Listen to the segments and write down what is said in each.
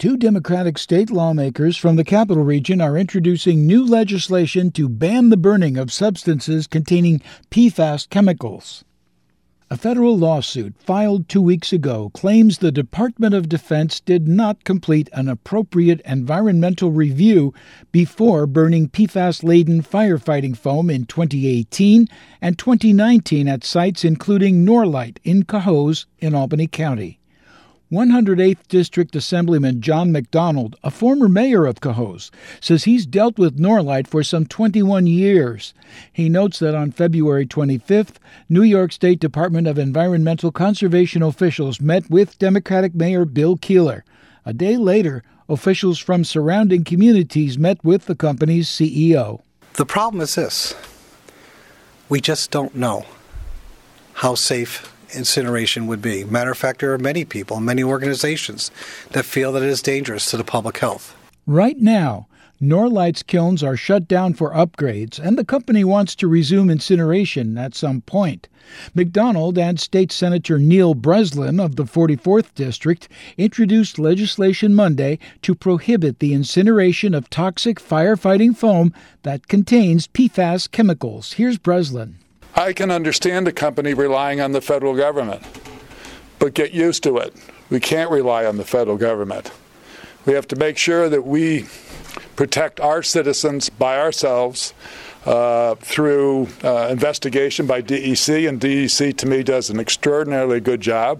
Two Democratic state lawmakers from the Capital Region are introducing new legislation to ban the burning of substances containing PFAS chemicals. A federal lawsuit filed 2 weeks ago claims the Department of Defense did not complete an appropriate environmental review before burning PFAS-laden firefighting foam in 2018 and 2019 at sites including Norlite in Cohoes in Albany County. 108th District Assemblyman John McDonald, a former mayor of Cohoes, says he's dealt with Norlite for some 21 years. He notes that on February 25th, New York State Department of Environmental Conservation officials met with Democratic Mayor Bill Keeler. A day later, officials from surrounding communities met with the company's CEO. The problem is this. We just don't know how safe incineration would be. Matter of fact, there are many people, many organizations that feel that it is dangerous to the public health. Right now, Norlite's kilns are shut down for upgrades, and the company wants to resume incineration at some point. McDonald and State Senator Neil Breslin of the 44th District introduced legislation Monday to prohibit the incineration of toxic firefighting foam that contains PFAS chemicals. Here's Breslin. I can understand a company relying on the federal government, but get used to it. We can't rely on the federal government. We have to make sure that we protect our citizens by ourselves through investigation by DEC, and DEC to me does an extraordinarily good job.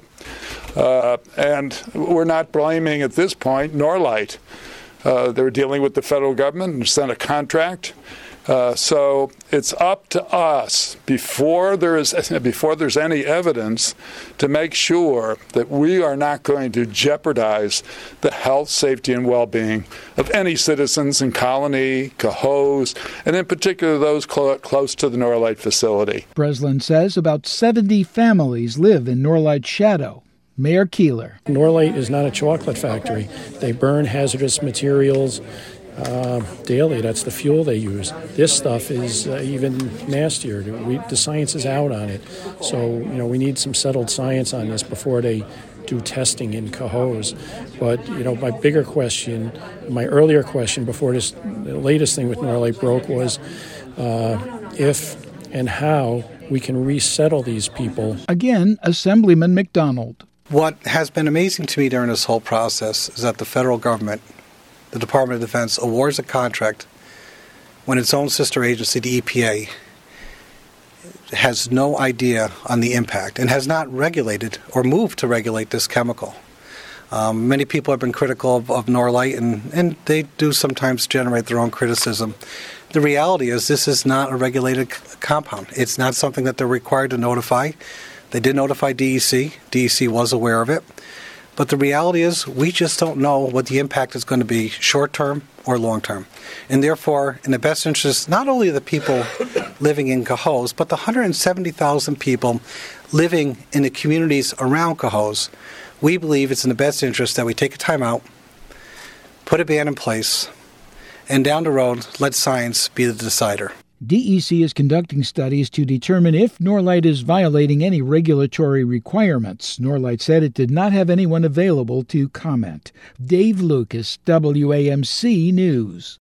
And we're not blaming at this point Norlite. They're dealing with the federal government and sent a contract. So it's up to us before there's any evidence to make sure that we are not going to jeopardize the health, safety, and well-being of any citizens in Colony, Cohoes, and in particular those close to the Norlite facility. Breslin says about 70 families live in Norlite's shadow. Mayor Keeler. Norlite is not a chocolate factory. They burn hazardous materials daily. That's the fuel they use. This stuff is even nastier. The science is out on it. So, we need some settled science on this before they do testing in Cohoes. But, my earlier question before the latest thing with Norlite broke was if and how we can resettle these people. Again, Assemblyman McDonald. What has been amazing to me during this whole process is that the federal government, the Department of Defense, awards a contract when its own sister agency, the EPA, has no idea on the impact and has not regulated or moved to regulate this chemical. Many people have been critical of Norlite, and they do sometimes generate their own criticism. The reality is this is not a regulated compound. It's not something that they're required to notify. They did notify DEC. DEC was aware of it. But the reality is we just don't know what the impact is going to be short-term or long-term. And therefore, in the best interest not only of the people living in Cohoes, but the 170,000 people living in the communities around Cohoes, we believe it's in the best interest that we take a time out, put a ban in place, and down the road, let science be the decider. DEC is conducting studies to determine if Norlite is violating any regulatory requirements. Norlite said it did not have anyone available to comment. Dave Lucas, WAMC News.